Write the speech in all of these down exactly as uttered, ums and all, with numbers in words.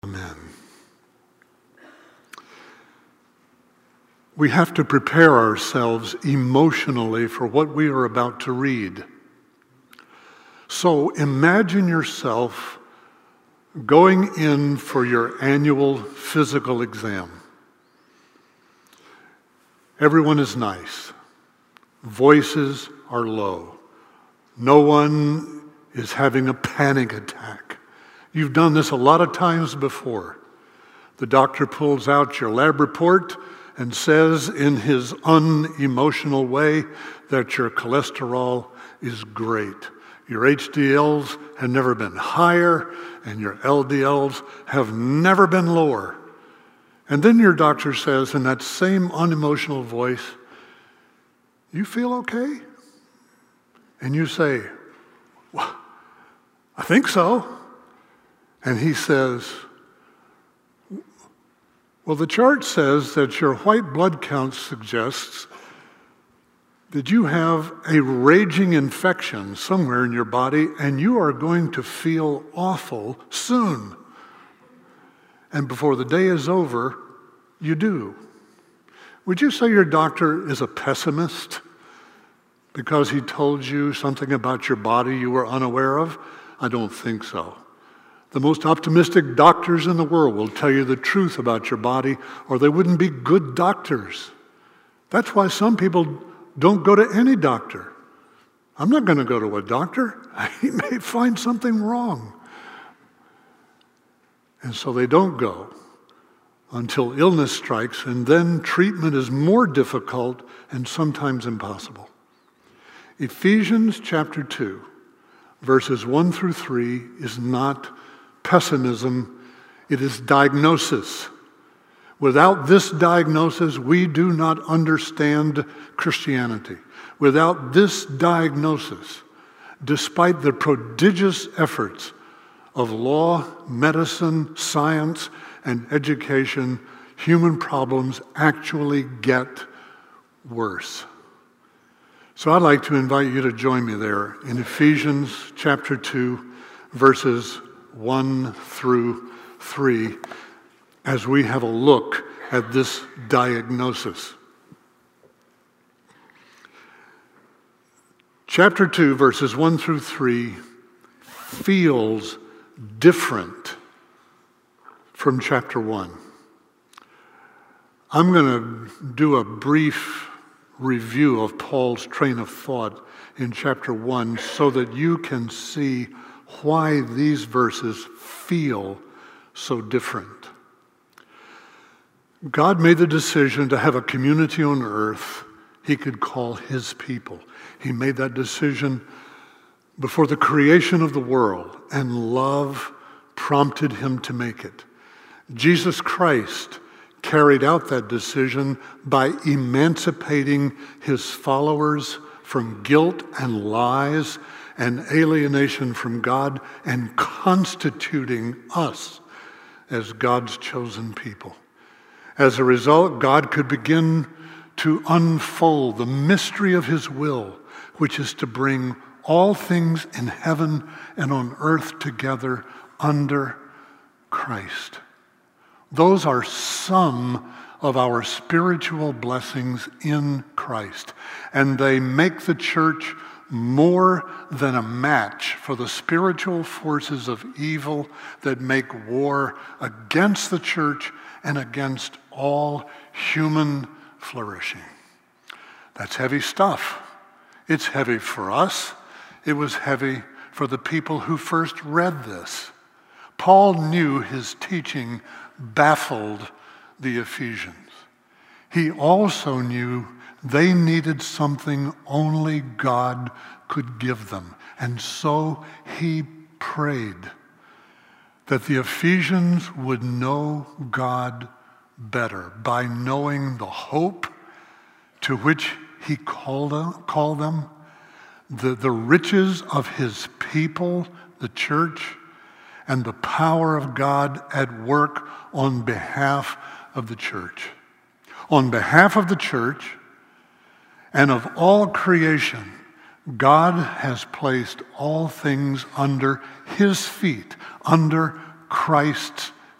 Amen. We have to prepare ourselves emotionally for what we are about to read. So imagine yourself going in for your annual physical exam. Everyone is nice. Voices are low. No one is having a panic attack. You've done this a lot of times before. The doctor pulls out your lab report and says in his unemotional way that your cholesterol is great. Your H D Ls have never been higher and your L D Ls have never been lower. And then your doctor says in that same unemotional voice, "You feel okay?" And you say, "Well, I think so." And he says, "Well, the chart says that your white blood count suggests that you have a raging infection somewhere in your body and you are going to feel awful soon. And before the day is over, you do." Would you say your doctor is a pessimist because he told you something about your body you were unaware of? I don't think so. The most optimistic doctors in the world will tell you the truth about your body, or they wouldn't be good doctors. That's why some people don't go to any doctor. I'm not going to go to a doctor. He may find something wrong. And so they don't go until illness strikes, and then treatment is more difficult and sometimes impossible. Ephesians chapter two, verses one through three is not pessimism, it is diagnosis. Without this diagnosis, we do not understand Christianity. Without this diagnosis, despite the prodigious efforts of law, medicine, science, and education, human problems actually get worse. So I'd like to invite you to join me there in Ephesians chapter two, verses one through three, as we have a look at this diagnosis. Chapter two, verses one through three feels different from chapter one. I'm going to do a brief review of Paul's train of thought in chapter one so that you can see why these verses feel so different. God made the decision to have a community on earth he could call his people. He made that decision before the creation of the world, and love prompted him to make it. Jesus Christ carried out that decision by emancipating his followers from guilt and lies and alienation from God, and constituting us as God's chosen people. As a result, God could begin to unfold the mystery of his will, which is to bring all things in heaven and on earth together under Christ. Those are some of our spiritual blessings in Christ, and they make the church more than a match for the spiritual forces of evil that make war against the church and against all human flourishing. That's heavy stuff. It's heavy for us. It was heavy for the people who first read this. Paul knew his teaching baffled the Ephesians. He also knew they needed something only God could give them. And so he prayed that the Ephesians would know God better by knowing the hope to which he called them, called them the, the riches of his people, the church, and the power of God at work on behalf of the church. On behalf of the church and of all creation, God has placed all things under his feet, under Christ's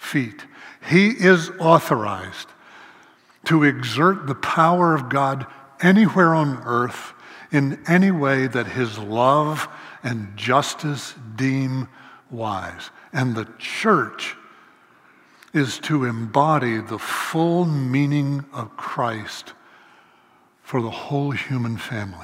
feet. He is authorized to exert the power of God anywhere on earth in any way that his love and justice deem wise. And the church is to embody the full meaning of Christ for the whole human family.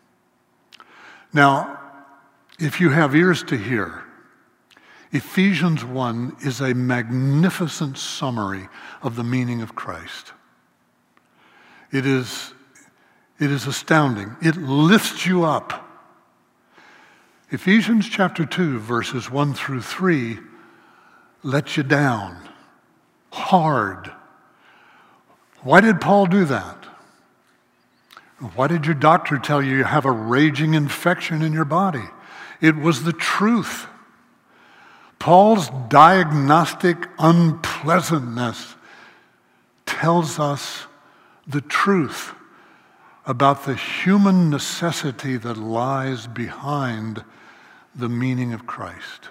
Now, if you have ears to hear, Ephesians one is a magnificent summary of the meaning of Christ. It is, it is astounding. It lifts you up. Ephesians chapter two, verses one through three, let you down hard. Why did Paul do that? Why did your doctor tell you you have a raging infection in your body? It was the truth. Paul's diagnostic unpleasantness tells us the truth about the human necessity that lies behind the meaning of Christ.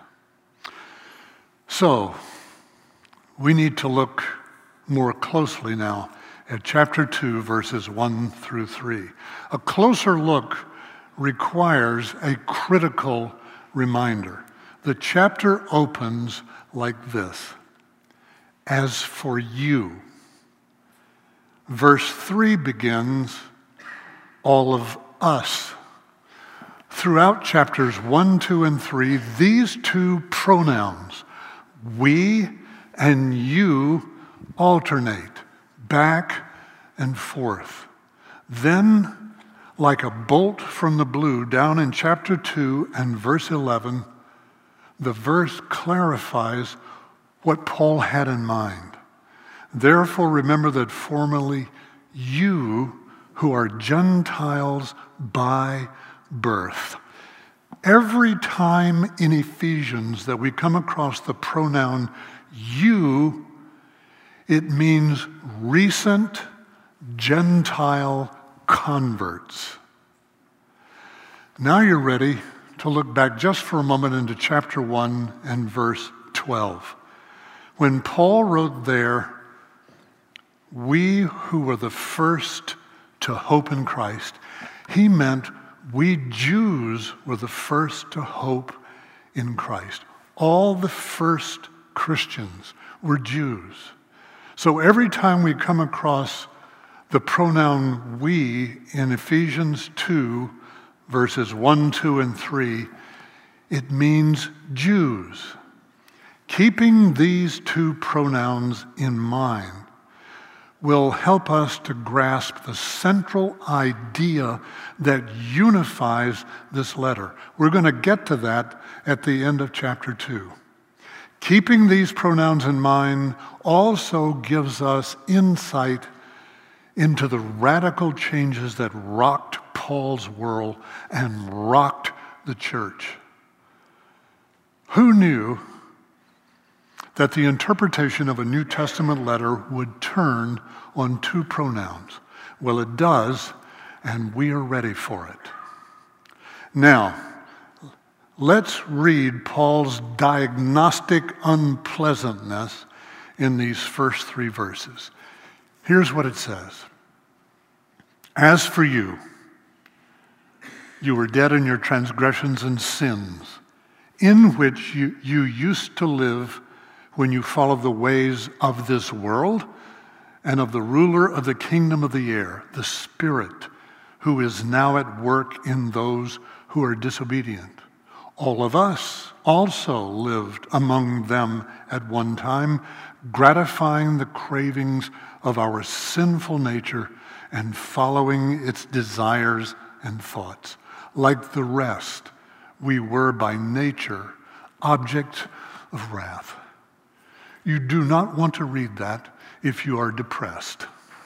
So, we need to look more closely now at chapter two, verses one through three. A closer look requires a critical reminder. The chapter opens like this: as for you. Verse three begins, all of us. Throughout chapters one, two, and three, these two pronouns, we and you, alternate back and forth. Then, like a bolt from the blue, down in chapter two and verse eleven, the verse clarifies what Paul had in mind. Therefore, remember that formerly you, who are Gentiles by birth. Every time in Ephesians that we come across the pronoun you, it means recent Gentile converts. Now you're ready to look back just for a moment into chapter one and verse twelve. When Paul wrote there, we who were the first to hope in Christ, he meant we Jews were the first to hope in Christ. All the first Christians were Jews. So every time we come across the pronoun we in Ephesians two, verses one, two, and three, it means Jews. Keeping these two pronouns in mind will help us to grasp the central idea that unifies this letter. We're going to get to that at the end of chapter two. Keeping these pronouns in mind also gives us insight into the radical changes that rocked Paul's world and rocked the church. Who knew that the interpretation of a New Testament letter would turn on two pronouns? Well, it does, and we are ready for it. Now, let's read Paul's diagnostic unpleasantness in these first three verses. Here's what it says. As for you, you were dead in your transgressions and sins, in which you, you used to live when you followed the ways of this world and of the ruler of the kingdom of the air, the Spirit, who is now at work in those who are disobedient. All of us also lived among them at one time, gratifying the cravings of our sinful nature and following its desires and thoughts. Like the rest, we were by nature objects of wrath. You do not want to read that if you are depressed.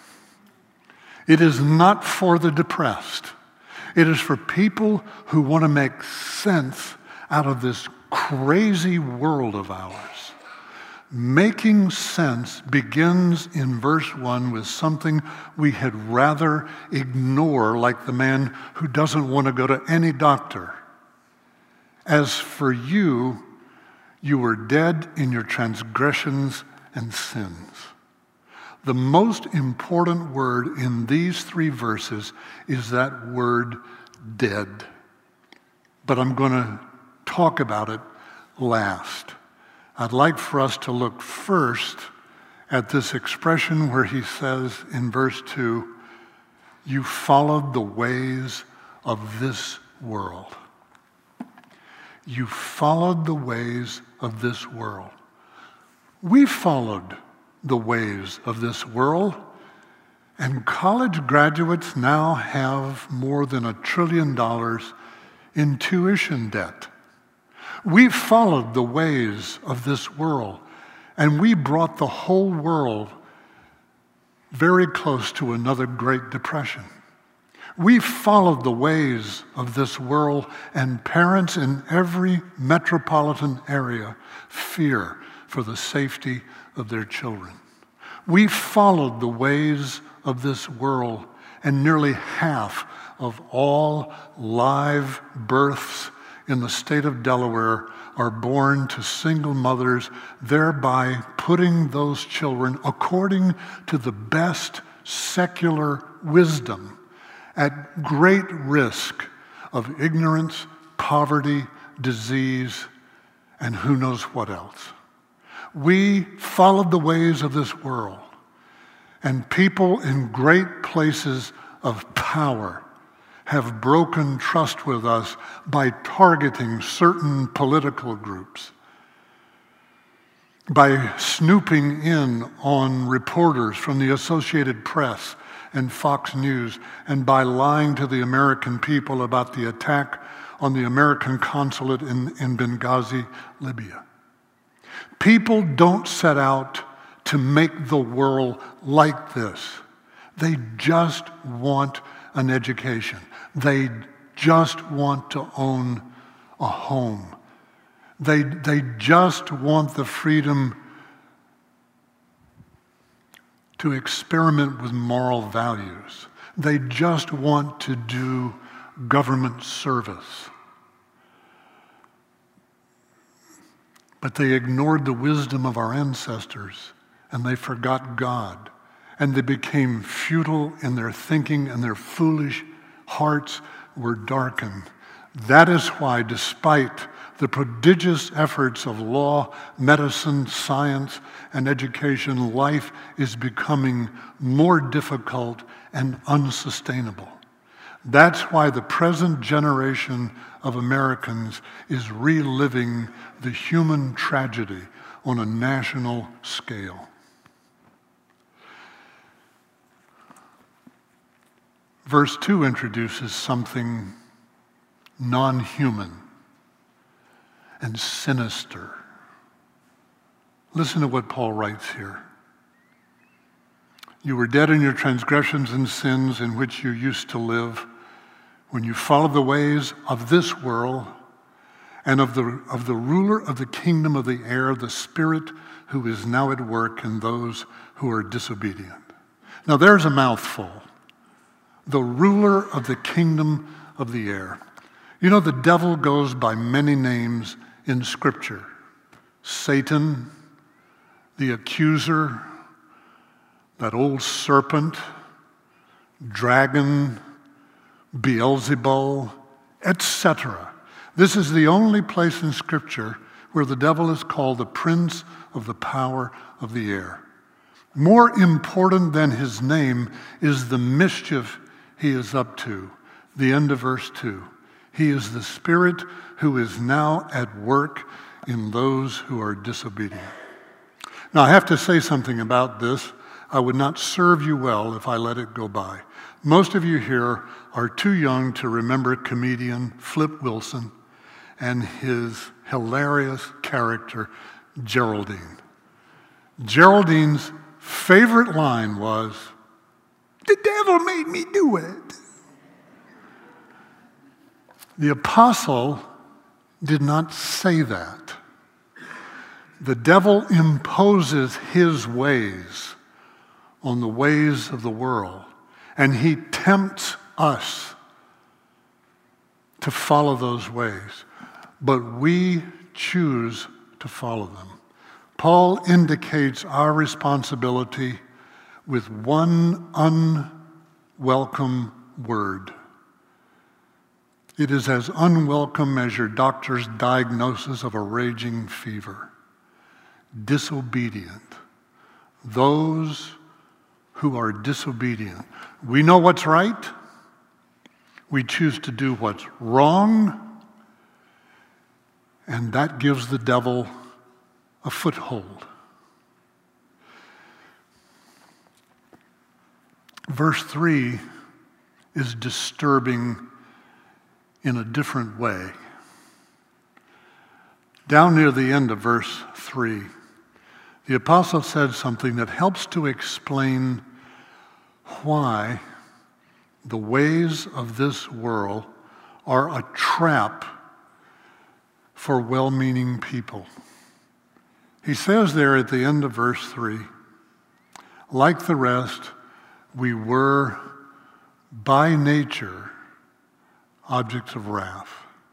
It is not for the depressed. It is for people who want to make sense out of this crazy world of ours. Making sense begins in verse one with something we had rather ignore, like the man who doesn't want to go to any doctor. As for you, you were dead in your transgressions and sins. The most important word in these three verses is that word dead. But I'm going to talk about it last. I'd like for us to look first at this expression where he says in verse two, you followed the ways of this world. You followed the ways of this world. We followed the ways of this world, and college graduates now have more than a trillion dollars in tuition debt. We followed the ways of this world, and we brought the whole world very close to another Great Depression. We followed the ways of this world, and parents in every metropolitan area fear for the safety of their children. We followed the ways of this world, and nearly half of all live births in the state of Delaware are born to single mothers, thereby putting those children, according to the best secular wisdom, at great risk of ignorance, poverty, disease, and who knows what else. We followed the ways of this world, and people in great places of power have broken trust with us by targeting certain political groups, by snooping in on reporters from the Associated Press and Fox News, and by lying to the American people about the attack on the American consulate in, in Benghazi, Libya. People don't set out to make the world like this. They just want an education. They just want to own a home. They, they just want the freedom to experiment with moral values. They just want to do government service. But they ignored the wisdom of our ancestors, and they forgot God, and they became futile in their thinking, and their foolish hearts were darkened. That is why, despite the prodigious efforts of law, medicine, science, and education, life is becoming more difficult and unsustainable. That's why the present generation of Americans is reliving the human tragedy on a national scale. Verse two introduces something non-human and sinister. Listen to what Paul writes here. You were dead in your transgressions and sins in which you used to live when you followed the ways of this world and of the, of the ruler of the kingdom of the air, the Spirit who is now at work in those who are disobedient. Now there's a mouthful. The ruler of the kingdom of the air. You know, the devil goes by many names in Scripture. Satan, the accuser, that old serpent, dragon, Beelzebul, et cetera. This is the only place in Scripture where the devil is called the prince of the power of the air. More important than his name is the mischief he is up to. The end of verse two. He is the spirit who is now at work in those who are disobedient. Now, I have to say something about this. I would not serve you well if I let it go by. Most of you here are too young to remember comedian Flip Wilson and his hilarious character, Geraldine. Geraldine's favorite line was, "The devil made me do it." The apostle did not say that. The devil imposes his ways on the ways of the world, and he tempts us to follow those ways. But we choose to follow them. Paul indicates our responsibility with one unwelcome word. It is as unwelcome as your doctor's diagnosis of a raging fever. Disobedient. Those who are disobedient. We know what's right. We choose to do what's wrong. And that gives the devil a foothold. Verse three is disturbing in a different way. Down near the end of verse three, the apostle said something that helps to explain why the ways of this world are a trap for well-meaning people. He says there at the end of verse three, like the rest, we were by nature objects of wrath.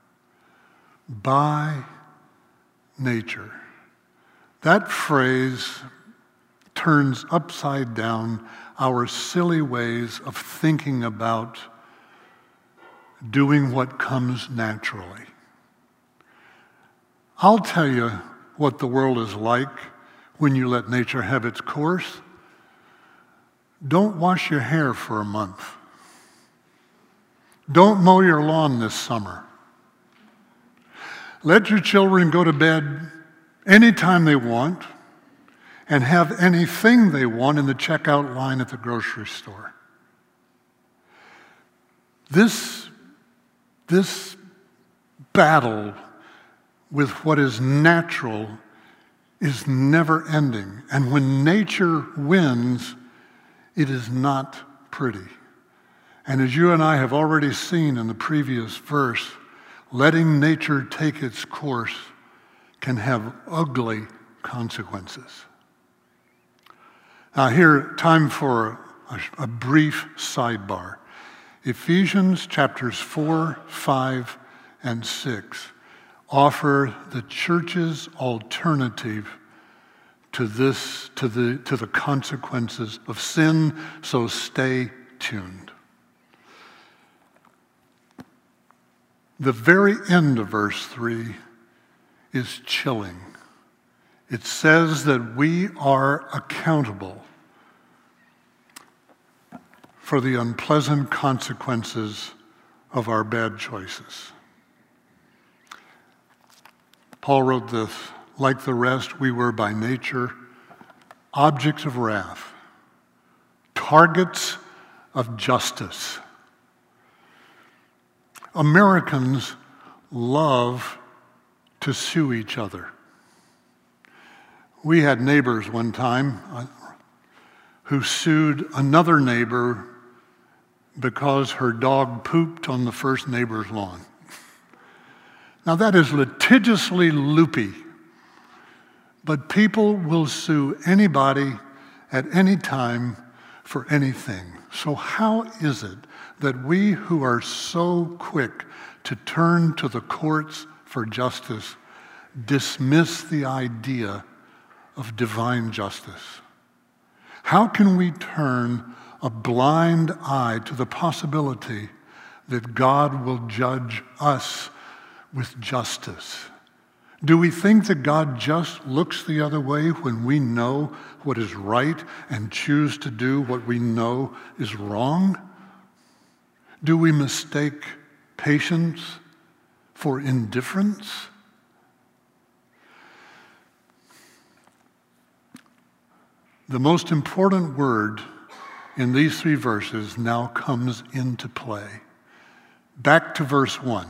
By nature. That phrase turns upside down our silly ways of thinking about doing what comes naturally. I'll tell you what the world is like when you let nature have its course. Don't wash your hair for a month. Don't mow your lawn this summer. Let your children go to bed anytime they want and have anything they want in the checkout line at the grocery store. This, this battle with what is natural is never ending. And when nature wins, it is not pretty. And as you and I have already seen in the previous verse, letting nature take its course can have ugly consequences. Now here, time for a, a brief sidebar. Ephesians chapters four, five, and six offer the church's alternative to this, to the, to the consequences of sin, so stay tuned. The very end of verse three is chilling. It says that we are accountable for the unpleasant consequences of our bad choices. Paul wrote this, like the rest, we were by nature objects of wrath, targets of justice. Americans love to sue each other. We had neighbors one time uh, who sued another neighbor because her dog pooped on the first neighbor's lawn. Now that is litigiously loopy, but people will sue anybody at any time for anything. So how is it that we who are so quick to turn to the courts for justice dismiss the idea of divine justice? How can we turn a blind eye to the possibility that God will judge us with justice? Do we think that God just looks the other way when we know what is right and choose to do what we know is wrong? Do we mistake patience for indifference? The most important word in these three verses now comes into play. Back to verse one.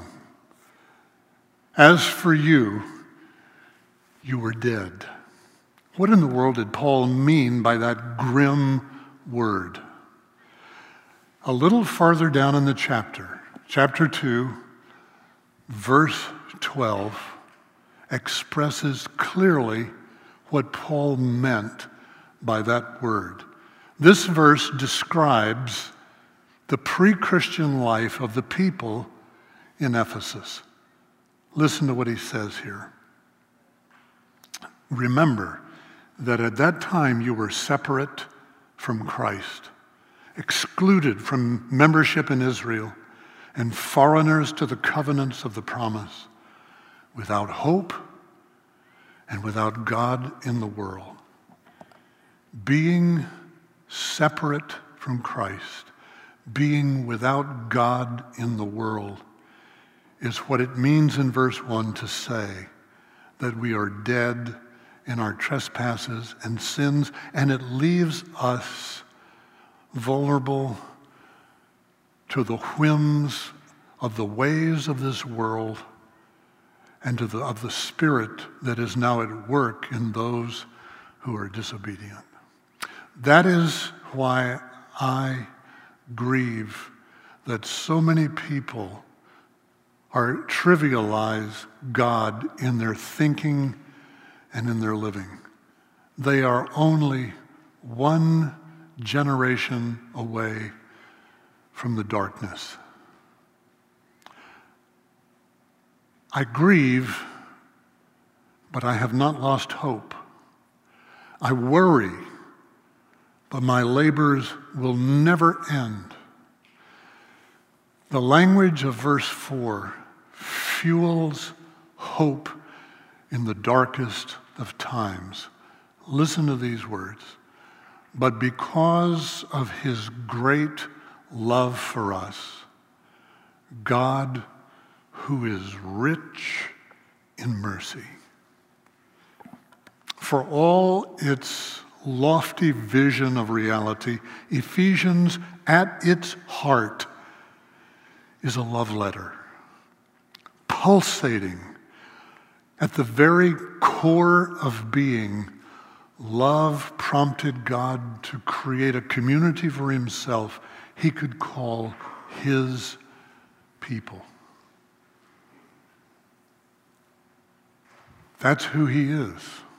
As for you, you were dead. What in the world did Paul mean by that grim word? A little farther down in the chapter, chapter two, verse twelve, expresses clearly what Paul meant by that word. This verse describes the pre-Christian life of the people in Ephesus. Listen to what he says here. remember that at that time you were separate from Christ, excluded from membership in Israel, and foreigners to the covenants of the promise, without hope and without God in the world. Being separate from Christ, being without God in the world, is what it means in verse one to say that we are dead in our trespasses and sins, and it leaves us vulnerable to the whims of the ways of this world and to the, of the spirit that is now at work in those who are disobedient. That is why I grieve that so many people are trivialize God in their thinking and in their living. They are only one generation away from the darkness. I grieve, but I have not lost hope. I worry, but my labors will never end. The language of verse four fuels hope in the darkest of times. Listen to these words. But because of his great love for us, God, who is rich in mercy, for all its lofty vision of reality, Ephesians at its heart is a love letter, pulsating at the very core of being. Love prompted God to create a community for himself he could call his people. That's who he is.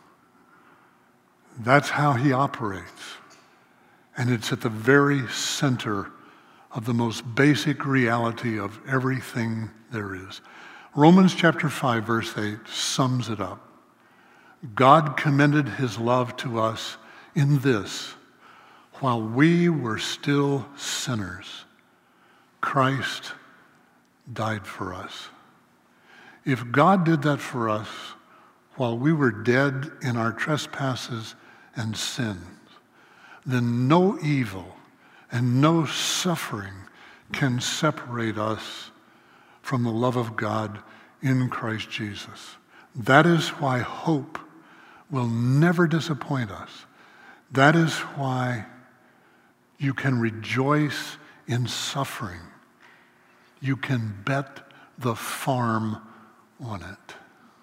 That's how he operates. And it's at the very center of the most basic reality of everything there is. Romans chapter five, verse eight sums it up. God commended his love to us in this: while we were still sinners, Christ died for us. If God did that for us while we were dead in our trespasses and sins, then no evil and no suffering can separate us from the love of God in Christ Jesus. That is why hope will never disappoint us. That is why you can rejoice in suffering. You can bet the farm on it.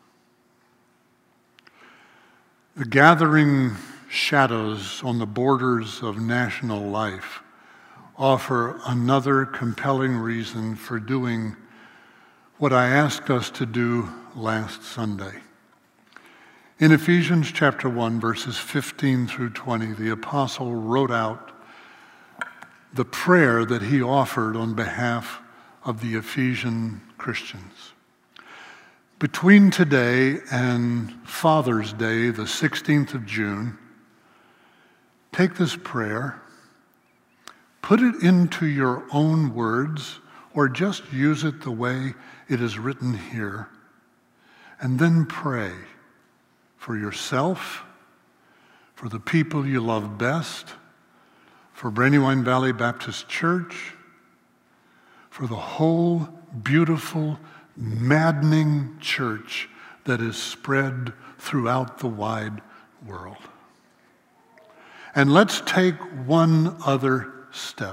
The gathering shadows on the borders of national life offer another compelling reason for doing what I asked us to do last Sunday. In Ephesians chapter one, verses fifteen through twenty, the apostle wrote out the prayer that he offered on behalf of the Ephesian Christians. Between today and Father's Day, the sixteenth of June, take this prayer, put it into your own words, or just use it the way it is written here, and then pray for yourself, for the people you love best, for Brandywine Valley Baptist Church, for the whole beautiful, maddening church that is spread throughout the wide world. And let's take one other step.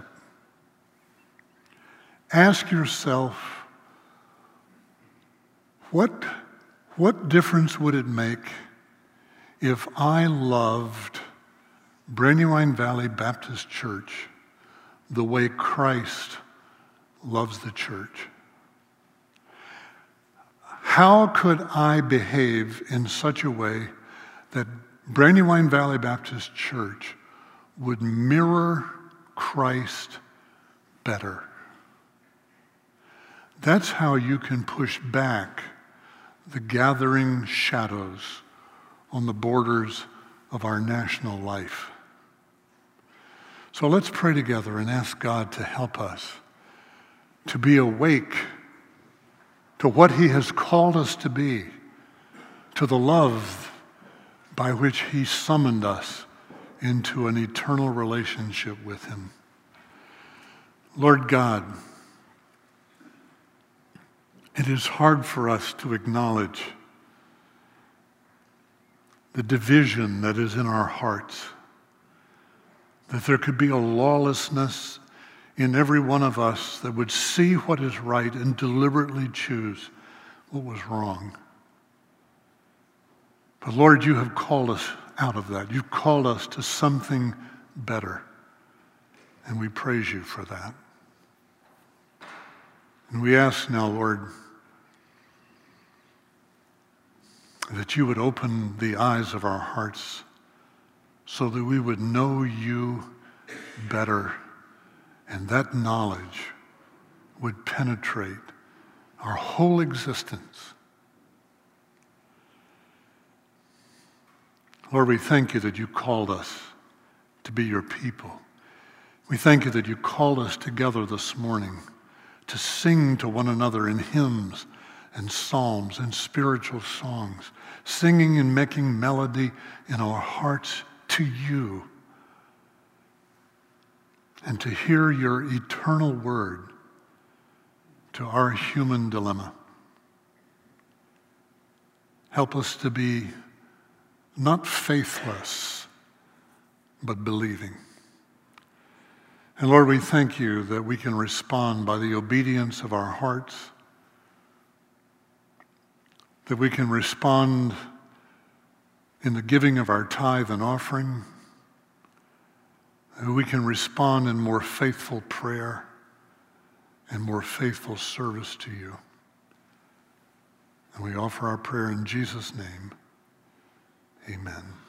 Ask yourself, what, what difference would it make if I loved Brandywine Valley Baptist Church the way Christ loves the church? How could I behave in such a way that Brandywine Valley Baptist Church would mirror Christ better? That's how you can push back the gathering shadows on the borders of our national life. So let's pray together and ask God to help us to be awake to what he has called us to be, to the love by which he summoned us into an eternal relationship with him. Lord God, it is hard for us to acknowledge the division that is in our hearts, that there could be a lawlessness in every one of us that would see what is right and deliberately choose what was wrong. But Lord, you have called us out of that. You've called us to something better, and we praise you for that. And we ask now, Lord, that you would open the eyes of our hearts so that we would know you better, and that knowledge would penetrate our whole existence. Lord, we thank you that you called us to be your people. We thank you that you called us together this morning to sing to one another in hymns and psalms and spiritual songs, singing and making melody in our hearts to you, and to hear your eternal word to our human dilemma. Help us to be not faithless, but believing. And Lord, we thank you that we can respond by the obedience of our hearts, that we can respond in the giving of our tithe and offering, that we can respond in more faithful prayer and more faithful service to you. And we offer our prayer in Jesus' name. Amen.